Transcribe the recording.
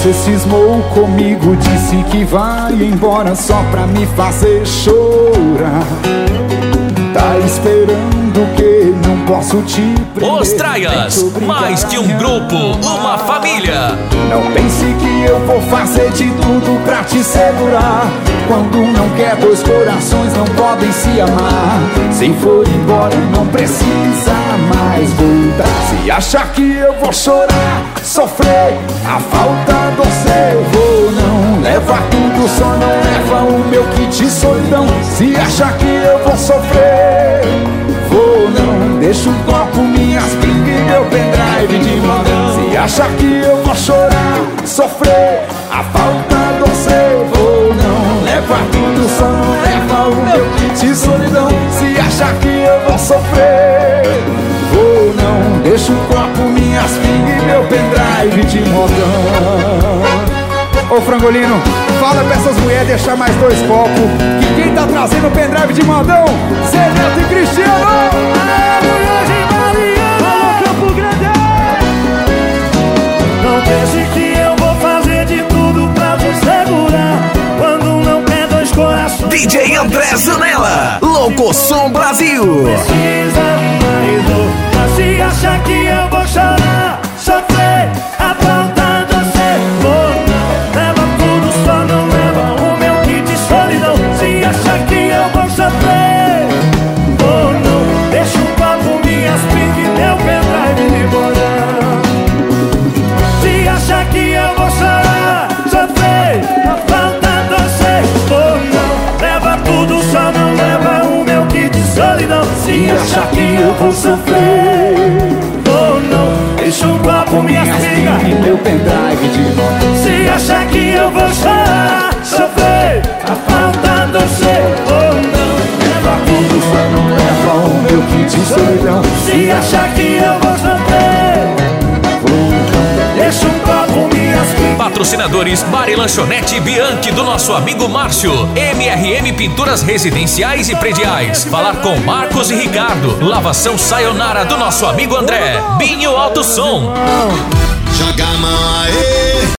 Você cismou comigo, disse que vai embora só pra me fazer chorar. Tá esperando que não posso te prender. Os Traias, mais que um grupo, uma família. Não pense que eu vou fazer de tudo pra te segurar. Quando não quer, dois corações não podem se amar. Se for embora, não precisa mais voltar. Se achar que eu vou chorar, sofrer a falta do seu, vou não. Leva tudo, só não leva o meu kit de solidão. Se achar que eu vou sofrer, vou não. Deixa um copo, minhas pingas e meu pendrive de modão. Se achar que eu vou chorar, sofrer a falta do seu, vou não. Leva tudo, só não leva o meu kit de solidão. Se achar que eu vou sofrer, vou não. Deixa um copo, minhas pingas e meu pendrive de modão. Ô Frangolino, fala pra essas mulheres deixar mais 2 copos, que quem tá trazendo o pendrive de modão, Zé Neto e Cristiano. Não pense que eu vou fazer de tudo pra te segurar. Quando não quer, dois corações. DJ André Zanella, Louco Som Brasil. Precisa mais dor pra se achar que eu vou chorar, sofrer a falta do seu. Vou não, leva tudo, só não leva o meu kit de solidão. Se achar que eu vou sofrer, vou não. Deixa um copo, minhas pingas e meu pendrive de bolão. Se achar que eu vou chorar, sofrer a falta do seu, vou não. Leva tudo, só não leva o meu kit de solidão. Se achar que eu vou sofrer, vou não. Deixa um copo, minhas pingas e meu pendrive de modão. Se achar que eu vou chorar, sofrer a falta do seu, vou não. Leva tudo, só não leva o meu kit de solidão. Se achar que eu vou sofrer, vou não. Deixa um copo, minhas pingas. Patrocinadores Bar e Lanchonete Bianchi do nosso amigo Márcio. MRM Pinturas Residenciais e Prediais. Falar com Marcos e Ricardo. Lavação Sayonara do nosso amigo André. Binho Alto Som. Joga a mão aí.